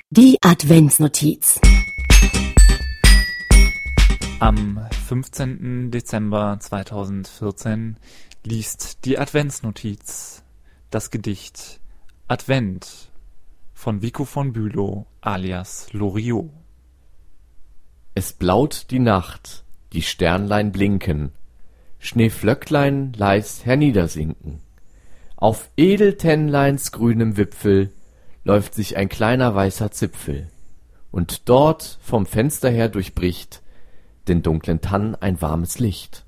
Die Adventsnotiz. Am 15. Dezember 2014 liest die Adventsnotiz das Gedicht Advent von Vico von Bülow alias Loriot. Es blaut die Nacht, die Sternlein blinken, Schneeflöcklein leis herniedersinken. Auf Edeltennleins grünem Wipfel läuft sich ein kleiner weißer Zipfel, und dort vom Fenster her durchbricht den dunklen Tann ein warmes Licht.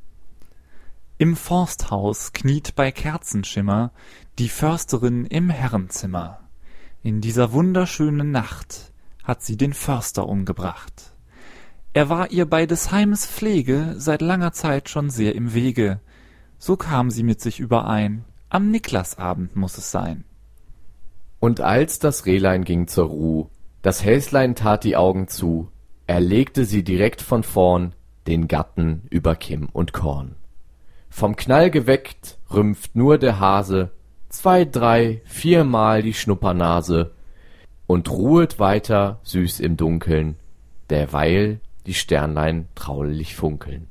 Im Forsthaus kniet bei Kerzenschimmer die Försterin im Herrenzimmer. In dieser wunderschönen Nacht hat sie den Förster umgebracht. Er war ihr bei des Heimes Pflege seit langer Zeit schon sehr im Wege. So kam sie mit sich überein, am Niklasabend muß es sein. Und als das Rehlein ging zur Ruh, das Häslein tat die Augen zu, erlegte sie direkt von vorn den Gatten über Kimm und Korn. Vom Knall geweckt rümpft nur der Hase 2, 3, 4-mal die Schnuppernase und ruhet weiter süß im Dunkeln, derweil die Sternlein traulich funkeln.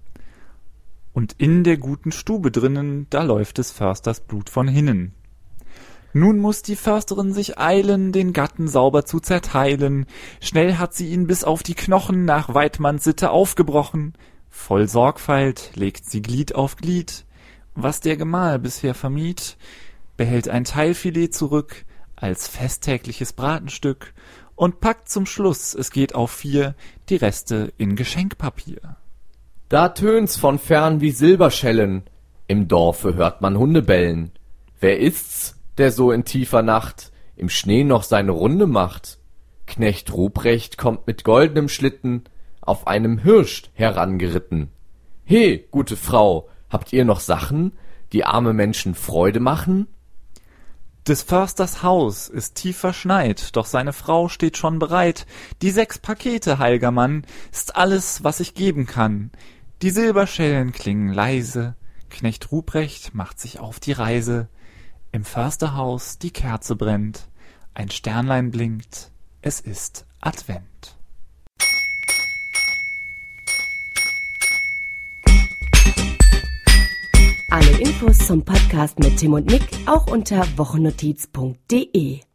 Und in der guten Stube drinnen, da läuft des Försters Blut von hinnen. Nun muß die Försterin sich eilen, den Gatten sauber zu zerteilen. Schnell hat sie ihn bis auf die Knochen nach Weidmanns Sitte aufgebrochen. Voll Sorgfalt legt sie Glied auf Glied. Was der Gemahl bisher vermied, behält ein Teilfilet zurück als festtägliches Bratenstück und packt zum Schluss, es geht auf 4, die Reste in Geschenkpapier. Da tönt's von fern wie Silberschellen, im Dorfe hört man Hunde bellen. Wer ist's, der so in tiefer Nacht im Schnee noch seine Runde macht? Knecht Ruprecht kommt mit goldenem Schlitten auf einem Hirsch herangeritten. He, gute Frau, habt ihr noch Sachen, die arme Menschen Freude machen? Des Försters Haus ist tief verschneit, doch seine Frau steht schon bereit. Die 6 Pakete, heil'ger Mann, ist alles, was ich geben kann. Die Silberschellen klingen leise, Knecht Ruprecht macht sich auf die Reise. Im Försterhaus die Kerze brennt, ein Sternlein blinkt, es ist Advent. Alle Infos zum Podcast mit Tim und Nick auch unter wochennotiz.de.